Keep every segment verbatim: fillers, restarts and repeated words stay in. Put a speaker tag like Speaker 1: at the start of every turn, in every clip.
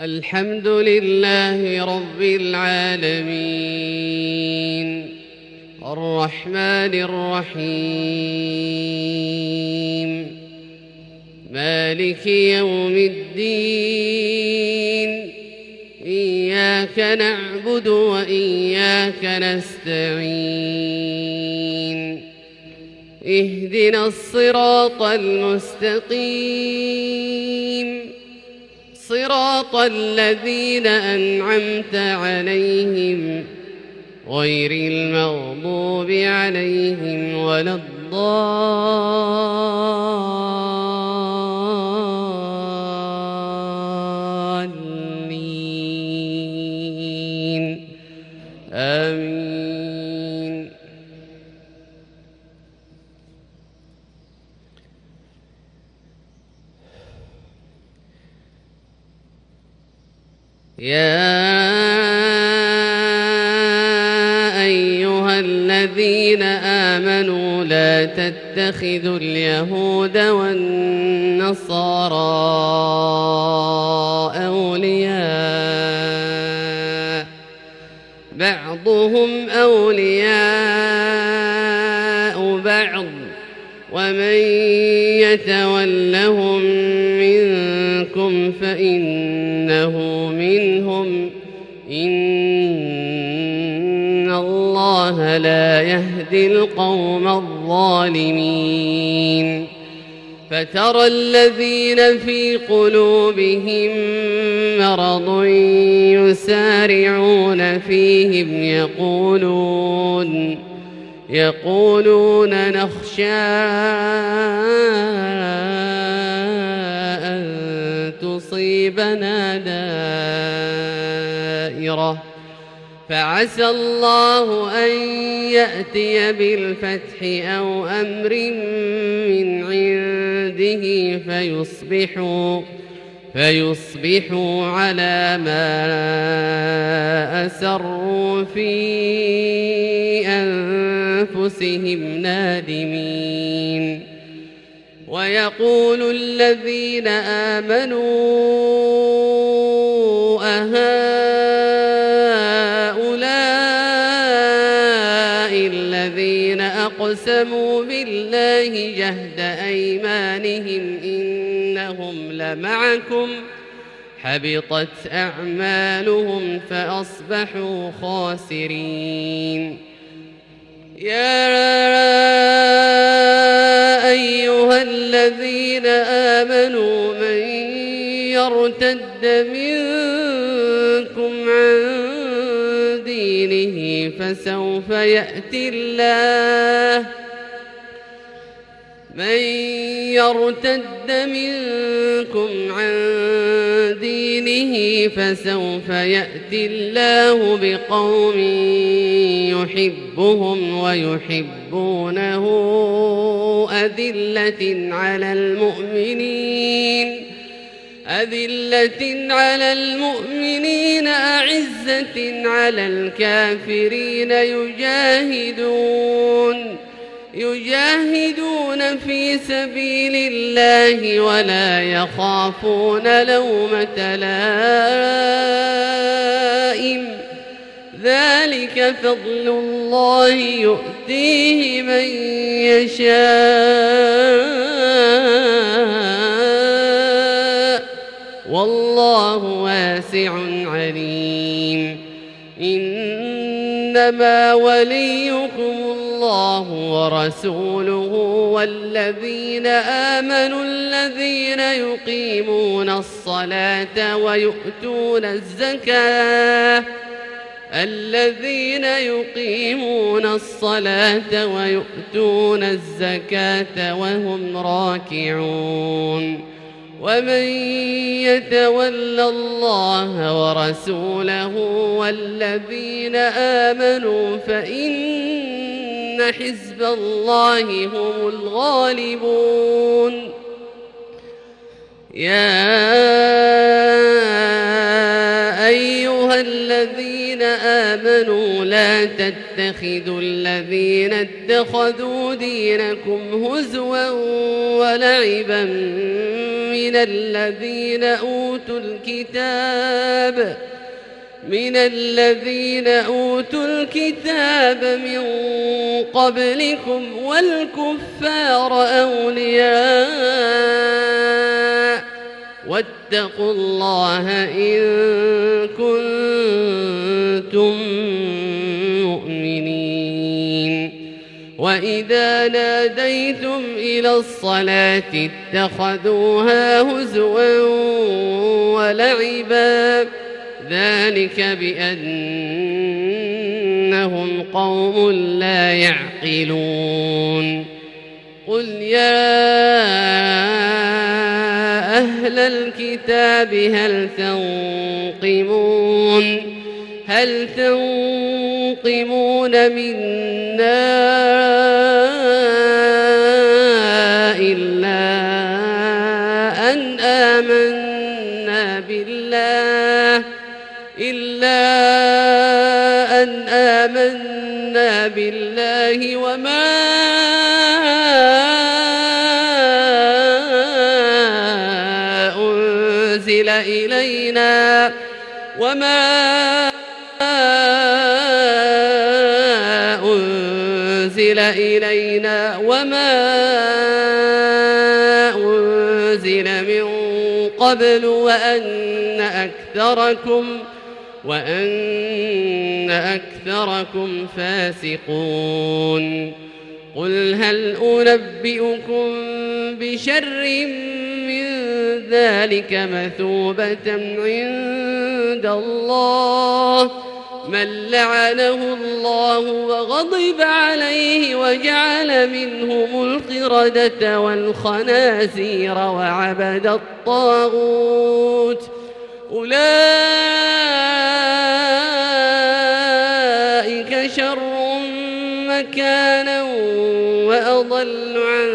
Speaker 1: الحمد لله رب العالمين الرحمن الرحيم مالك يوم الدين إياك نعبد وإياك نستعين اهدنا الصراط المستقيم صراط الذين أنعمت عليهم غير المغضوب عليهم ولا الضالين آمين. يا أيها الذين آمنوا لا تتخذوا اليهود والنصارى أولياء بعضهم أولياء بعض ومن يتولهم منكم فإنه منهم إن الله لا يهدي القوم الظالمين. فترى الذين في قلوبهم مرض يسارعون فيهم يقولون يقولون نخشى أن تصيبنا دائرة فعسى الله أن يأتي بالفتح أو أمر من عنده فيصبحوا فيصبحوا على ما أسروا في أنفسهم نادمين. ويقول الذين آمنوا أهؤلاء الذين أقسموا بالله جهد أيمانهم إنهم لمعكم حبطت أعمالهم فأصبحوا خاسرين. يا أيها الذين آمنوا من يرتد منكم عن دينه فسوف يأتي الله من يرتد منكم عن دينه فسوف يأتي الله بقوم يحبهم ويحبونه أذلة على المؤمنين أذلة على المؤمنين أعزة على الكافرين يجاهدون يجاهدون في سبيل الله ولا يخافون لومة لائم ذلك فضل الله يؤتيه من يشاء والله واسع عليم. إنما وليكم الله ورسوله والذين آمنوا الذين يقيمون الصلاة ويؤتون الزكاة الذين يقيمون الصلاة ويؤتون الزكاة وهم راكعون. ومن يتول الله ورسوله والذين آمنوا فإن حزب الله هم الغالبون. يا أيها الذين الذين آمنوا لا تتخذوا الذين اتخذوا دينكم هزوا ولعبا من الذين أوتوا الكتاب من الذين أوتوا الكتاب من قبلكم والكفار أولياء واتقوا الله إن كنتم مؤمنين وإذا ناديتم إلى الصلاة اتخذوها هزوا ولعبا ذلك بأنهم قوم لا يعقلون قل يا أهل الكتاب هل تنقمون هل تنقمون منا إلا أن آمنا بالله إلا أن آمنا بالله وما أنزل إلينا وما أنزل إلينا وما أنزل من قبل وأن أكثركم وأن أكثركم فاسقون قل هل أنبئكم بشر من ذلك مثوبة عند الله من لعنه الله وغضب عليه وجعل منهم القردة والخنازير وعبد الطاغوت أولئك شر مكانا وأضل عن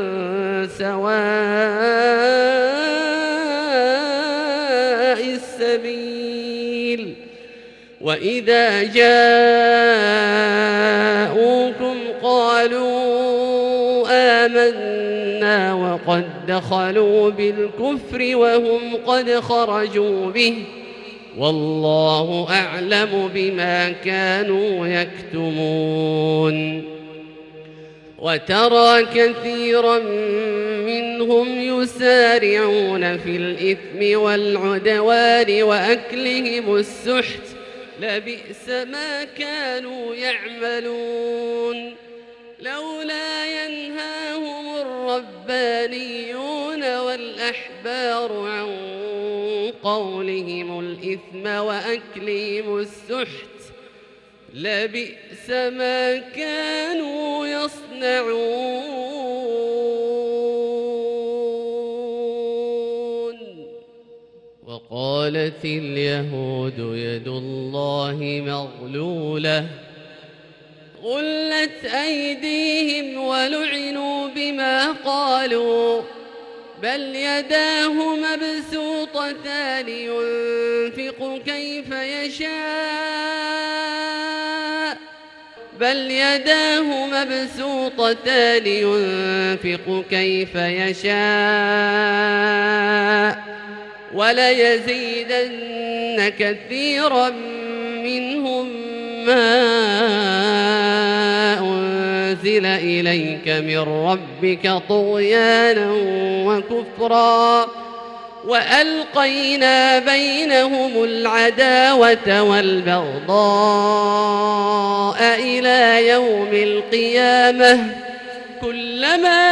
Speaker 1: سواء السبيل وإذا جاءوكم قالوا آمنا وقد دخلوا بالكفر وهم قد خرجوا به والله أعلم بما كانوا يكتمون وترى كثيرا منهم يسارعون في الإثم والعدوان وأكلهم السحت لبئس ما كانوا يعملون لولا ينهاهم الربانيون والأحبار عن قولهم الإثم وأكلهم السحت لبئس ما كانوا يصنعون وقالت اليهود يد الله مغلولة غلت أيديهم ولعنوا بما قالوا بل يداه مبسوطتان ينفق كيف يشاء بل يداه مبسوطتان ينفق كيف يشاء وليزيدن كثيرا منهم ما أنزل إليك من ربك طغيانا وكفرا وألقينا بينهم العداوة والبغضاء إلى يوم القيامة كلما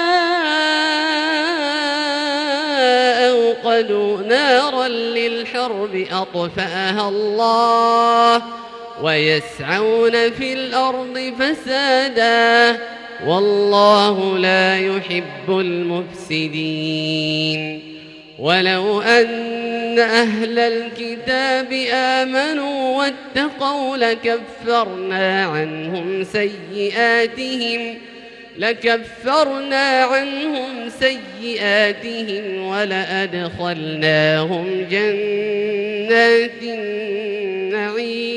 Speaker 1: أوقدوا نارا للحرب أطفأها الله ويسعون في الأرض فسادا والله لا يحب المفسدين ولو أن أهل الكتاب آمنوا واتقوا لكفرنا عنهم سيئاتهم لكفرنا عنهم سيئاتهم ولأدخلناهم جنات النعيم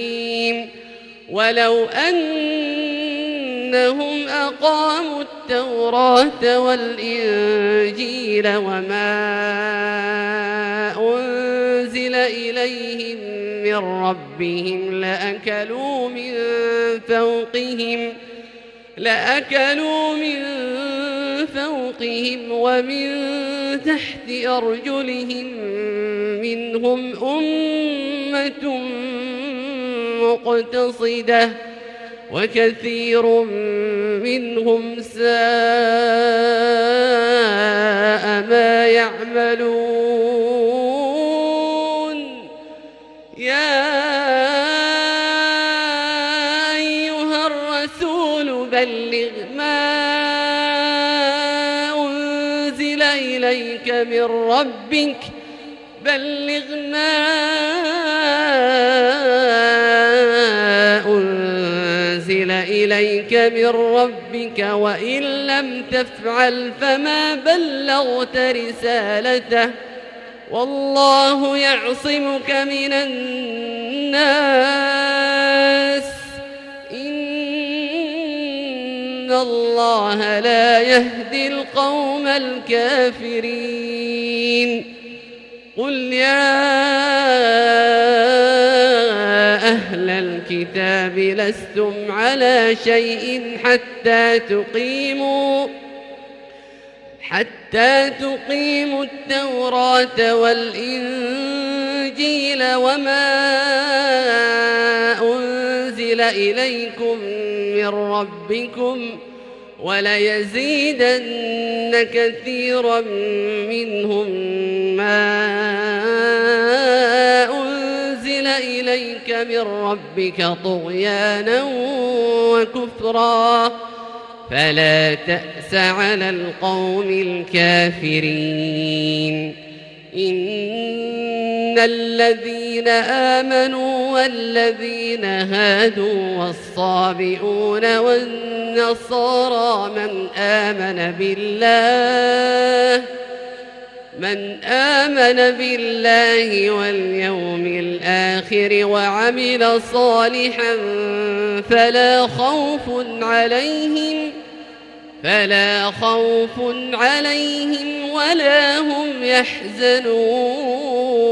Speaker 1: ولو أنهم أقاموا التوراة والإنجيل وما أنزل إليهم من ربهم لأكلوا من فوقهم لأكلوا من فوقهم ومن تحت أرجلهم منهم أمة مقتصدة وكثير منهم ساء ما يعملون. يا أيها الرسول بلغ ما أنزل إليك من ربك بلغ ما أنزل إليك من ربك وإن لم تفعل فما بلغت رسالته والله يعصمك من الناس إن الله لا يهدي القوم الكافرين. قل يا أهل الكتاب لستم على شيء حتى تقيموا حتى تقيموا التوراة والإنجيل وما أنزل إليكم من ربكم وليزيدن كثيرا منهم ما أنزل إليك من ربك طغيانا وكفرا فلا تأس على القوم الكافرين. إن الذين آمنوا والذين هادوا والصابئون والنصارى من آمن بالله من آمن بالله واليوم الآخر وعمل صالحا فلا خوف عليهم فلا خوف عليهم ولا هم يحزنون.